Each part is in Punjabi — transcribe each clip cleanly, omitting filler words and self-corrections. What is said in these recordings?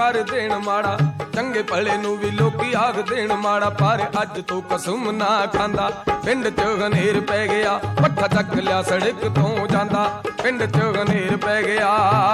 ਕਰ ਦੇਣ ਮਾੜਾ, ਚੰਗੇ ਭਲੇ ਨੂੰ ਵੀ ਲੋਕੀ ਆਖ ਦੇਣ ਮਾੜਾ। ਪਰ ਅੱਜ ਤੋਂ ਕਸਮ ਨਾ ਖਾਂਦਾ, ਪਿੰਡ ਚ ਹਨੇਰ ਪੈ ਗਿਆ, ਪੱਠਾ ਚੱਕ ਲਿਆ ਸੜਕ ਤੋਂ ਜਾਂਦਾ, ਪਿੰਡ ਚ ਹਨੇਰ ਪੈ ਗਿਆ।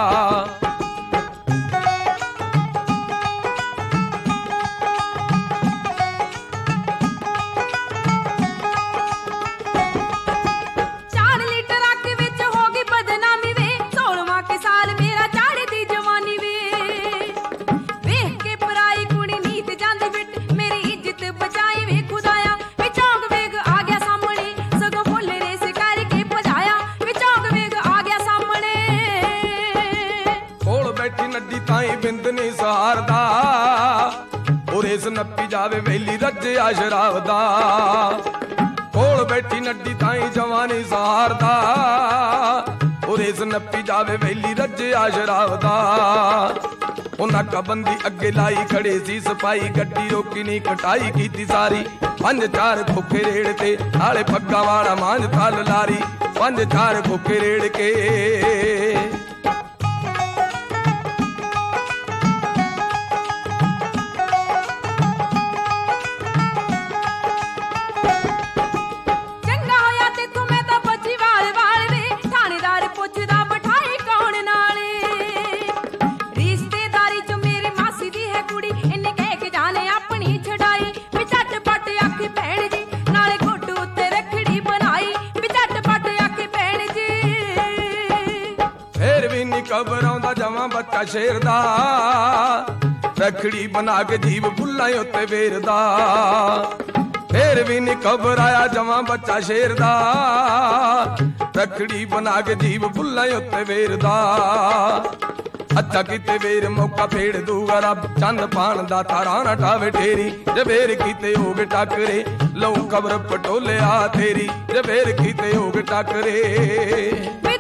ਨੱਡੀ ਤਾਈ ਬਿੰਦ ਨੀ ਸਹਾਰਦਾ, ਉਹ ਰੇਸ ਨੱਪੀ ਜਾਵੇ ਵੇਲੀ ਰੱਜਿਆ ਸ਼ਰਾਬ ਦਾ। ਕੋਲ ਬੈਠੀ ਨੱਡੀ ਤਾਈ ਜਵਾਨੀ ਸਹਾਰਦਾ, ਉਹ ਰੇਸ ਨੱਪੀ ਜਾਵੇ ਵੇਲੀ ਰੱਜਿਆ ਸ਼ਰਾਬ ਦਾ। ਉਹ ਨਾਕਾਬੰਦੀ ਅੱਗੇ ਲਾਈ ਖੜੇ ਸੀ ਸਿਪਾਹੀ, ਗੱਡੀ ਰੋਕੀ ਨੀ ਕਟਾਈ ਕੀਤੀ ਸਾਰੀ। 5-4 ਖੋਖੇ ਰੇੜ ਤੇ ਨਾਲੇ ਪੱਗਾਂ ਵਾਲਾ ਮਾਂਝ ਥਲ ਲਾਰੀ, 5-4 ਖੋਖੇ ਰੇੜ ਕੇ। ਘਬਰਾਉਂਦਾ ਜਵਾਂ ਬੱਚਾ ਸ਼ੇਰ ਦਾ, ਰੱਖੜੀ ਬਣਾ ਕੇ ਜੀਵ ਫੁੱਲਾਂ ਉੱਤੇ ਵੇਰਦਾ। ਫੇਰ ਵੀ ਨੀ ਘਬਰਾਇਆ ਜਵਾਂ ਬੱਚਾ ਸ਼ੇਰ ਦਾ, ਰੱਖੜੀ ਬਣਾ ਕੇ ਜੀਵ ਫੁੱਲਾਂ ਉੱਤੇ ਵੇਰਦਾ। ਅੱਛਾ ਕਿਤੇ ਵੇਰ ਮੌਕਾ ਫੇੜ ਦੂਗਾ ਰੱਬ, ਚੰਨ ਪਾਣ ਦਾ ਤਾਰਾ ਨਾ ਠਾਵੇ ਢੇਰੀ। ਜੇ ਫੇਰ ਕੀਤੇ ਹੋਗੇ ਟੱਕਰੇ ਲਊ ਖਬਰ ਪਟੋਲਿਆ ਤੇਰੀ, ਜੇ ਫੇਰ ਕੀਤੇ ਹੋਗੇ ਟੱਕਰੇ।